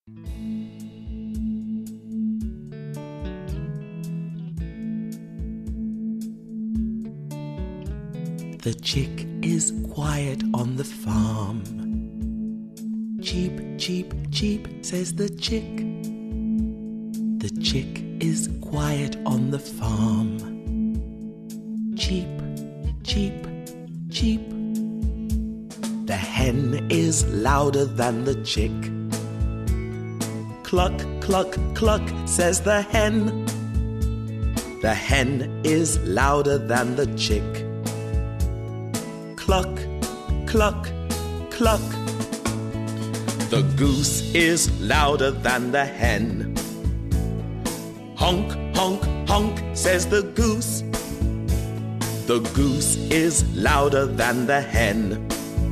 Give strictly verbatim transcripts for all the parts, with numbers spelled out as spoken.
The chick is quiet on the farm. Cheep, cheep, cheep, says the chick. The chick is quiet on the farm. Cheep, cheep, cheep. The hen is louder than the chick. Cluck, cluck, cluck, says the hen. The hen is louder than the chick. Cluck, cluck, cluck. The goose is louder than the hen. Honk, honk, honk, says the goose. The goose is louder than the hen.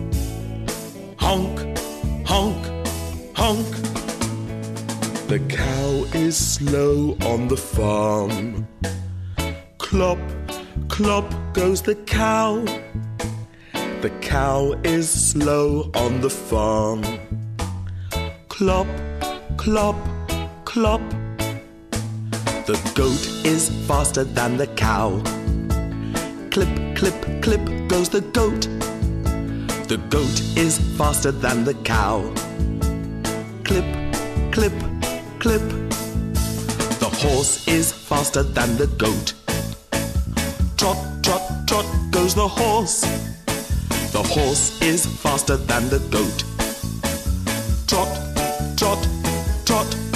Honk, honk, honk. The cow is slow on the farm. Clop, clop goes the cow. The cow is slow on the farm. Clop, clop, clop. The goat is faster than the cow. Clip, clip, clip goes the goat. The goat is faster than the cow. Clip, clip, clip. The horse is faster than the goat. Trot, trot, trot goes the horse. The horse is faster than the goat. Trot, trot, trot.